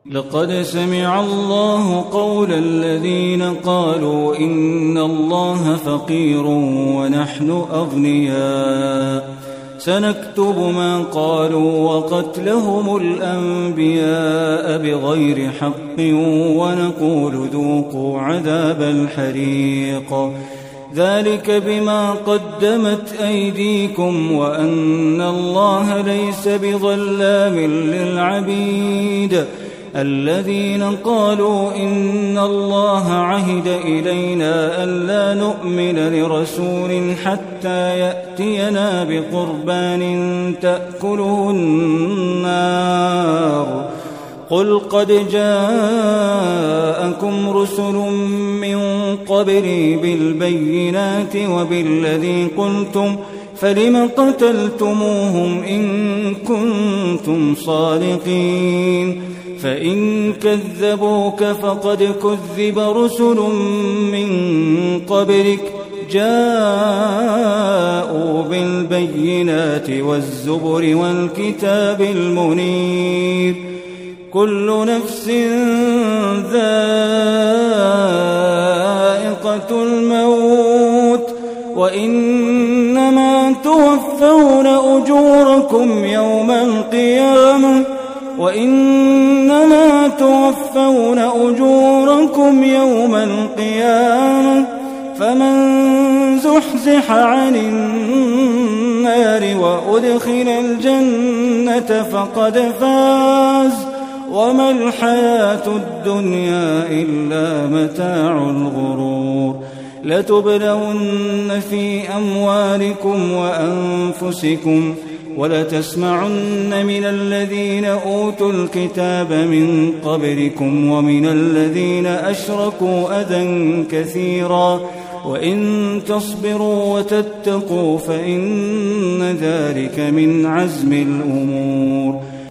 لقد سمع الله قول الذين قالوا إن الله فقير ونحن أغنياء سنكتب ما قالوا وقتلهم الأنبياء بغير حق ونقول ذوقوا عذاب الحريق ذلك بما قدمت أيديكم وأن الله ليس بظلام للعبيد الذين قالوا إن الله عهد إلينا ألا نؤمن لرسول حتى يأتينا بقربان تأكله النار قل قد جاءكم رسل من قبلي بالبينات وبالذي قلتم فلم قتلتموهم إن كنتم صادقين فإن كذبوك فقد كذب رسل من قبلك جاءوا بالبينات والزبر والكتاب المنير كل نفس ذائقة الموت وإنما توفون أجوركم يوم القيامة فمن زحزح عن النار وأدخل الجنة فقد فاز وما الحياة الدنيا إلا متاع الغرور لتبلون في أموالكم وأنفسكم ولتسمعن من الذين أوتوا الكتاب من قبلكم ومن الذين أشركوا أذى كثيرا وإن تصبروا وتتقوا فإن ذلك من عزم الأمور